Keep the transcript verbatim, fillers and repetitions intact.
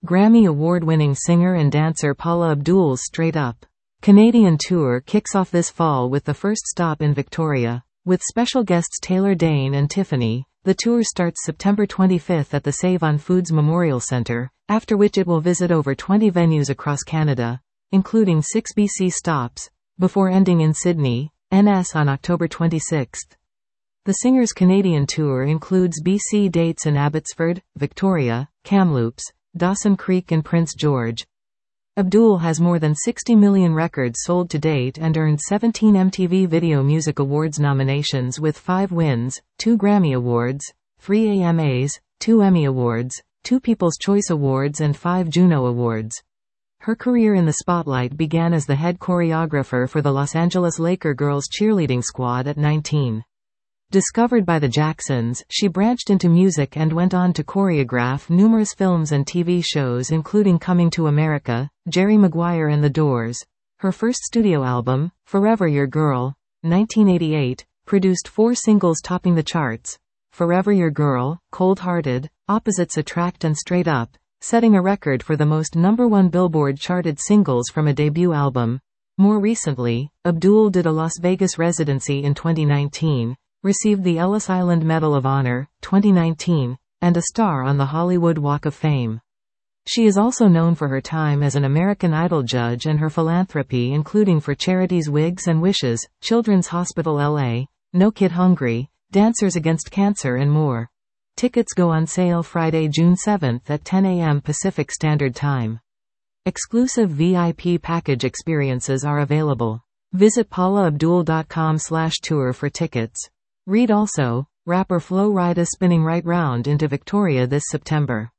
Grammy Award-winning singer and dancer Paula Abdul's Straight Up Canadian tour kicks off this fall with the first stop in Victoria. With special guests Taylor Dayne and Tiffany, the tour starts September twenty-fifth at the Save on Foods Memorial Centre, after which it will visit over twenty venues across Canada, including six B C stops, before ending in Sydney, N S on October twenty-sixth. The singer's Canadian tour includes B C dates in Abbotsford, Victoria, Kamloops, Dawson Creek and Prince George. Abdul has more than sixty million records sold to date and earned seventeen M T V Video Music Awards nominations with five wins, two Grammy Awards, three A M As, two Emmy Awards, two People's Choice Awards and five Juno Awards. Her career in the spotlight began as the head choreographer for the Los Angeles Laker girls cheerleading squad at nineteen. Discovered by the Jacksons, she branched into music and went on to choreograph numerous films and T V shows including Coming to America, Jerry Maguire and The Doors. Her first studio album, Forever Your Girl, nineteen eighty-eight, produced four singles topping the charts: Forever Your Girl, Cold Hearted, Opposites Attract and Straight Up, setting a record for the most number one Billboard charted singles from a debut album. More recently, Abdul did a Las Vegas residency in twenty nineteen, received the Ellis Island Medal of Honor, twenty nineteen, and a star on the Hollywood Walk of Fame. She is also known for her time as an American Idol judge and her philanthropy including for charities Wigs and Wishes, Children's Hospital L A, No Kid Hungry, Dancers Against Cancer and more. Tickets go on sale Friday, June seventh at ten A M Pacific Standard Time. Exclusive V I P package experiences are available. Visit paula abdul dot com slash tour for tickets. Read also, rapper Flo Rida spinning right round into Victoria this September.